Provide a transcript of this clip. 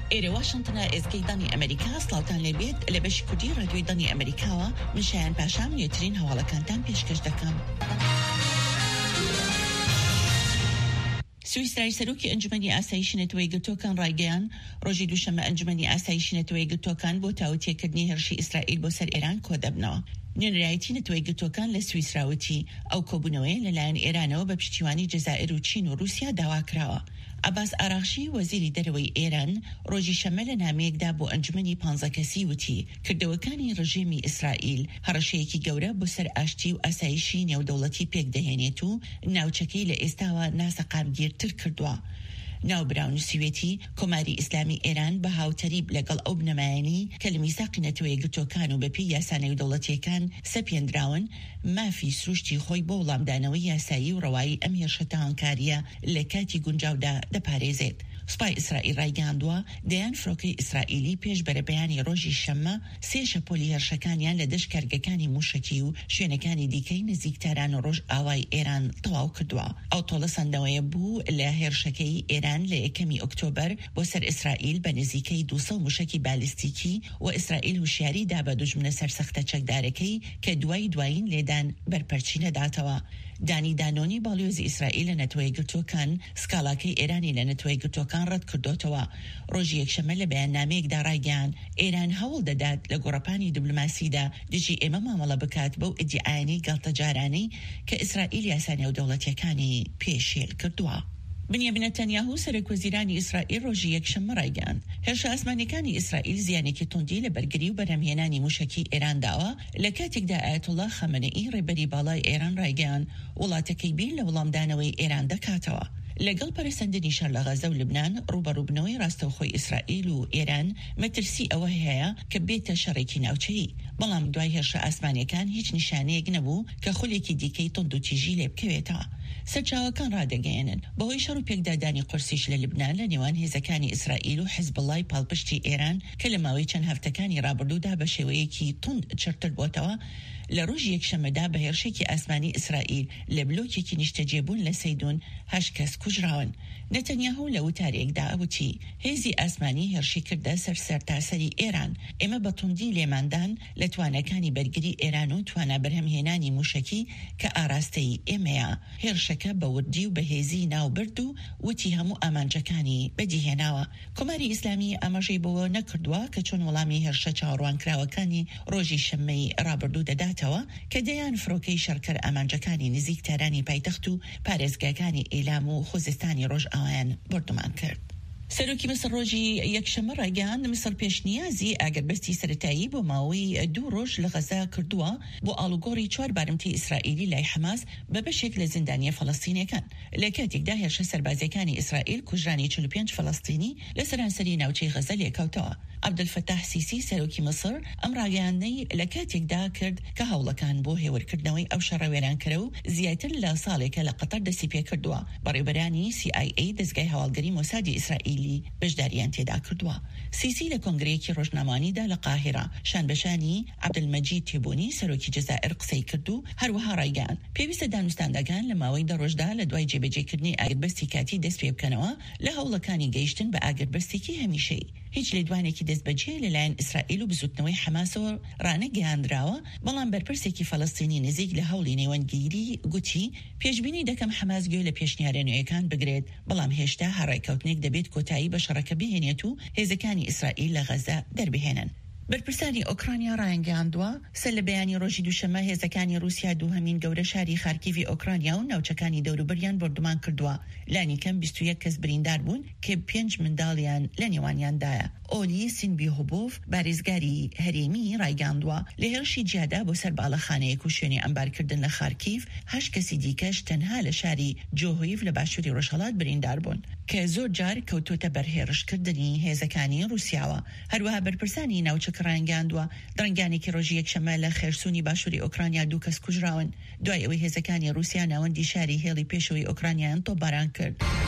إيري واشنطن إزكي داني أمريكا سلاوتان لبيت لبش كودي راديو داني أمريكا من شان باشام يترين هوالا كانتان بيشكش دكام سويسرا سروكي أنجمني آسايش نتوي قلتوكان رايقيان روجي دوشما أنجمني آسايش نتوي قلتوكان بوتاوتي كدني هرشي إسرائيل بوسر إيران كودبنا نون رأيتي نتوي قلتوكان لسويسراوتي أو كوبونوي للان إيرانو ببشتيواني جزائر وچين وروسيا داواكراوا عباس آراغشی وزیری دەرەوەی ئێران ڕۆژی شەمە لە نامەیەکدا بۆ ئەنجومەنی 15 کەسی وتی کردەوەکانی ڕژیمی ئیسرائیل هەڕەشەیەکی گەورە بۆ سەر ئاشتی و ئاسایشی نێودەوڵەتی پێک دەهێنێت و ناوچەکەی لە ئێستاوە ناسەقامگیرتر کردووە. ناوبراون سوێتی کۆماری ئیسلامی ئێران بە هاوتەریب لەگەڵ ئەو بنەمایانی کە لە میساقی نەتەوەی گرتوەکان و بەپێی یاسانەی دەوڵەتیەکان سەپێنراون مافی سروشتی خۆی بۆ وەڵامدانەوەی یاسایی و ڕەوایی ئەم هێرشە هەنکاریە لە کاتی گونجاودا دەپارێزێت. سوپای ئیسرائیل ڕایگەاندووە دەیان فرۆکەی ئیسرائیلی پێش بەرەبەیانی ڕۆژی شەممە سێ شەپۆلی هێرشەکانیان لە دەشت کارگەکانی موشکی و شوێنەکانی دیکەی نزیک تاران و ڕۆژ ئاوای ئێران تەواو کردووە. ئەو تۆڵە سەندەوەیە بوو لە هێرشەکەی ئێران لە 1 ئۆکتۆبەر بۆ سەر ئیسرائیل بە نزیکەی 200 موشکی بالیستیکی و ئیسرائیل وشیاری دا بە دوژمنە سەرسەختە چەکدارەکەی کە دوایین لێدان بەرپەرچی نەداتەوە. دانی دانۆنی باڵیۆزی ئیسرائیل لە نەتەوەی گرتوەکان سکاڵاکەی ئێرانی لە نەتەوەی گرتوەکان ڕەت کردوتەوە. ڕۆژی یەکشەمە لە بەیاننامەیەکدا ڕایگەیاند ئێران هەوڵ دەدات لە گۆڕەپانی دیبلۆماسیدا دژی ئێمە مامەڵە بکات بەو ئیدعایانی گاڵتەجارانەی کە ئیسرائیل یاسانە و دەوڵەتیەکانی پێشێل کردووە. بنیامین نەتەنیاهو سەرۆکوەزیرانی ئیسرائیل ڕۆژی یەکشەممە ڕایگەاند هێرشە ئاسمانیەکانی ئیسرائیل زیانێکی توندی لە بەرگری و بەرهەمهێنانی موشکی ئێران داوە لە کاتێکدا ئایەتوڵا خەمەنەئی ڕێبەری باڵای ئێران ڕایگەاند وڵاتەکەی بیر لە وەڵامدانەوەی ئێران دەکاتەوە. لەگەڵ پەرسەندنی شەڕ لە غەزە و لبنان ڕوبەڕووبنەوەی ڕاستەوخۆی ئیسرائیل و ئێران مەترسی ئەوە هەیە کە بێتە شەڕێکی ناوچەیی. بەڵام دوای هێرشە ئاسمانیەکان هیچ نیشانەیەک نەبوو کە خولێکی دیکەی تند و تیژی لێ بکەوێتەوە. سەرچاوەکان ڕادەگەیەنن بەهۆی شەڕ و پێکدادانی قورسیش لە لبنان لە نێوان هێزەکانی ئیسرائیل و حیزبڵای پاڵپشتی ئێران کە لە ماوەی چەند هەفتەکانی ڕابردوودا بە شێوەیەکی تند چرتر بۆتەوە لە ڕۆژی یەکشەممەدا بە هێرشێکی ئاسمانی ئیسرائیل لە بلۆکێکی نیشتەجێبوون لە سەیدون 8 کەس کوژراون. نەتەنیاهو لە وتارێکدا وتی هێزی ئاسمانی هێرشی کردە سەرتاسەری ئێران. ئێمە بە توندی لێماندان لە توانەکانی بەرگری ئێران و توانە بەرهەمهێنانی موشکی کە ئاراستەی ئێمەیە. هێرشەکە بە وردی و بەهێزی ناوبرد و وتی هەموو ئامانجەکانی بەدیهێناوە. کۆماری ئیسلامی ئاماژەی بەوە نەکردووە کە چۆن وەڵامی هێرشە چاوەڕوانکراوەکانی ڕۆژی شەممەی ڕابردوو دەداتەوە کە دەیان فرۆکەی شەرکەر ئامانجەکانی نزیک تارانی پایتەخت و پارێزگاکانی ئیلام و خۆزستانی ڕۆژ ئاوایان بردومان کرد. سەرۆکی مەسر ڕۆژی یەکشەممە ڕایگەاند مەسر پێشنیازی ئاگربەستی سەرەتایی بۆ ماوەی 2 ڕۆژ لە غەزا کردووە بۆ ئاڵوگۆڕی 4 بارمتی ئیسرائیلی لای حەماس بە بەشێک لە زیندانیە فەڵەستینیەکان. لە کاتێکدا هێرشە سەربازیەکانی ئیسرائیل کوژرانی 45 فەڵەستینی لە سەرانسەری ناوچەی غەزە لێکەوتەوە. عەبدولفەتاح سیسی سەرۆکی مەسر ئەم ڕاگەیاندنەی لە کاتێکدا کرد کە هەوڵەکان بۆ هێورکردنەوەی ئەو شەڕە وێرانکەرە و زیاتر لە ساڵێکە لە قەتەر دەستی پێ کردووە. بەڕێوەبەرانی CIA دەستگای هەواڵگەری مۆسادی ئیسرائیلی بەشداریان تێدا کردووە. سیسی لە کۆنگرەیەکی ڕۆژنامەوانیدا لە قاهرە شانبەشانی عەبدولمەجید تێبوونی سەرۆکی جەزائیر قسەی کرد و هەروەها ڕایگەاند پێویستە دانوستاندەکان لە ماوەی 10 ڕۆژدا لە دوای جێبەجێکردنی ئاگربەستی کاتی دەست پێ بکەنەوە لە هەوڵەکانی گەیشتن بە ئاگربەستێکی هەمیشەیی. هیچ لێدوانێکی دەستبەجێ لەلایەن ئیسرائیل و بزوتنەوەی حەماسەوە ڕانەگەیاندراوە. بەڵام بەرپرسێکی فەڵەستینی نزیک لە هەوڵی نێوەندگیری گوتی پێشبینی دەکەم حەماس گوێ لە پێشنیارە نوێیەکان بگرێت بەڵام هێشتا هەڕێکەوتنێک دەبێت کۆتایی بە شەڕەکە بهێنێت و هێزەکانی ئیسرائیل لە غەزە دەربهێنن. بەرپرسانی ئۆکرانیا ڕایگەاندووە سەر لە بەیانی ڕۆژی دووشەمە هێزەکانی رووسیا دووهەمین گەورە شاری خارکیڤی ئۆکرانیا و ناوچەکانی دەوروبەریان بردومان کردووە. لانی کەم 21 کەس بریندار بوون کە 5 منداڵیان لە نێوانیاندایە. ئۆلی سینبیهۆبۆف بارێزگاری هەرێمی ڕایگەاندووە لە هێرشی جیادا بۆ سەر باڵەخانەیەک و شوێنی ئەمبارکردن لە خارکیڤ 8 کەسی دیکەش تەنها لە شاری جۆهۆیڤ لە باشووری ڕۆژهەڵات بریندار بوون کە زۆر جار کەوتۆتە بەرهێڕشکردنی هێزەکانی رووسیاوە. هەروەها بەرپرسانی ناوچەکە ڕایگەاندووە دڕنگانێکی ڕۆژی یەکشەممە لە خێرسوونی باشووری ئۆکرانیا 2 کەس کوژراون دوای ئەوەی هێزەکانی رووسیا ناوەندی شاری هێڵی پێشەوەی ئۆکرانیان تۆپباران کرد.